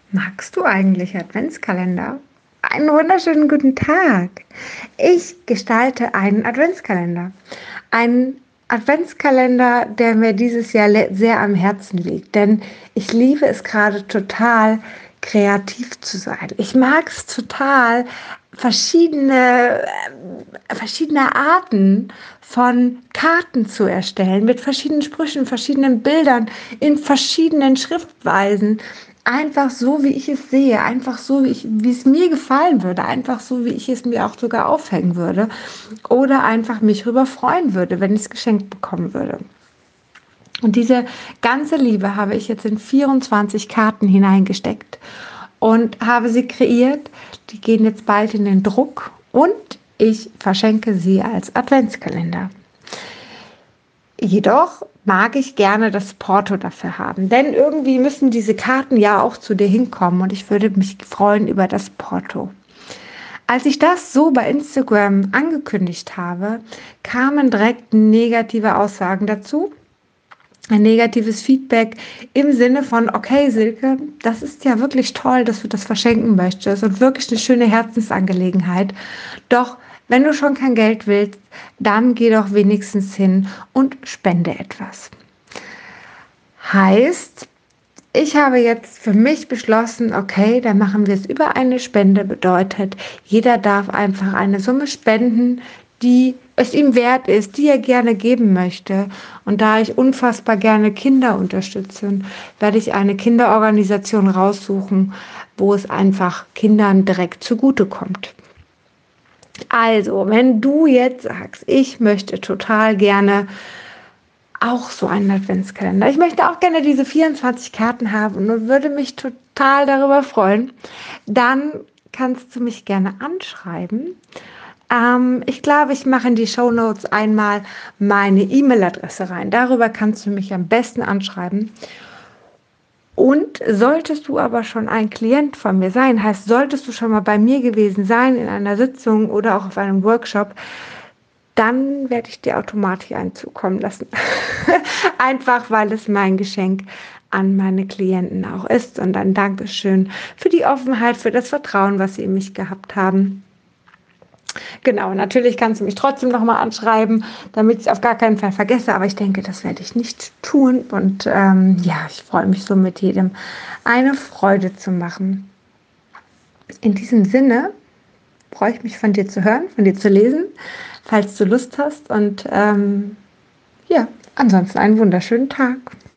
Magst du eigentlich Adventskalender? Einen wunderschönen guten Tag. Ich gestalte einen Adventskalender. Einen Adventskalender, der mir dieses Jahr sehr am Herzen liegt, denn ich liebe es gerade total, kreativ zu sein. Ich mag es total, verschiedene Arten von Karten zu erstellen, mit verschiedenen Sprüchen, verschiedenen Bildern, in verschiedenen Schriftweisen. Einfach so, wie ich es sehe, einfach so, wie es mir gefallen würde, einfach so, wie ich es mir auch sogar aufhängen würde oder einfach mich darüber freuen würde, wenn ich es geschenkt bekommen würde. Und diese ganze Liebe habe ich jetzt in 24 Karten hineingesteckt und habe sie kreiert. Die gehen jetzt bald in den Druck und ich verschenke sie als Adventskalender. Jedoch mag ich gerne das Porto dafür haben, denn irgendwie müssen diese Karten ja auch zu dir hinkommen und ich würde mich freuen über das Porto. Als ich das so bei Instagram angekündigt habe, kamen direkt negative Aussagen dazu. Ein negatives Feedback im Sinne von, okay, Silke, das ist ja wirklich toll, dass du das verschenken möchtest und wirklich eine schöne Herzensangelegenheit. Doch wenn du schon kein Geld willst, dann geh doch wenigstens hin und spende etwas. Heißt, ich habe jetzt für mich beschlossen, okay, dann machen wir es über eine Spende. Bedeutet, jeder darf einfach eine Summe spenden, die es ihm wert ist, die er gerne geben möchte. Und da ich unfassbar gerne Kinder unterstütze, werde ich eine Kinderorganisation raussuchen, wo es einfach Kindern direkt zugutekommt. Also, wenn du jetzt sagst, ich möchte total gerne auch so einen Adventskalender. Ich möchte auch gerne diese 24 Karten haben und würde mich total darüber freuen. Dann kannst du mich gerne anschreiben. Ich glaube, ich mache in die Shownotes einmal meine E-Mail-Adresse rein. Darüber kannst du mich am besten anschreiben. Und solltest du aber schon ein Klient von mir sein, heißt, solltest du schon mal bei mir gewesen sein in einer Sitzung oder auch auf einem Workshop, dann werde ich dir automatisch einen zukommen lassen. Einfach, weil es mein Geschenk an meine Klienten auch ist. Und ein Dankeschön für die Offenheit, für das Vertrauen, was sie in mich gehabt haben. Genau, natürlich kannst du mich trotzdem nochmal anschreiben, damit ich es auf gar keinen Fall vergesse. Aber ich denke, das werde ich nicht tun. Und ja, ich freue mich so mit jedem eine Freude zu machen. In diesem Sinne freue ich mich von dir zu hören, von dir zu lesen, falls du Lust hast. Und ja, ansonsten einen wunderschönen Tag.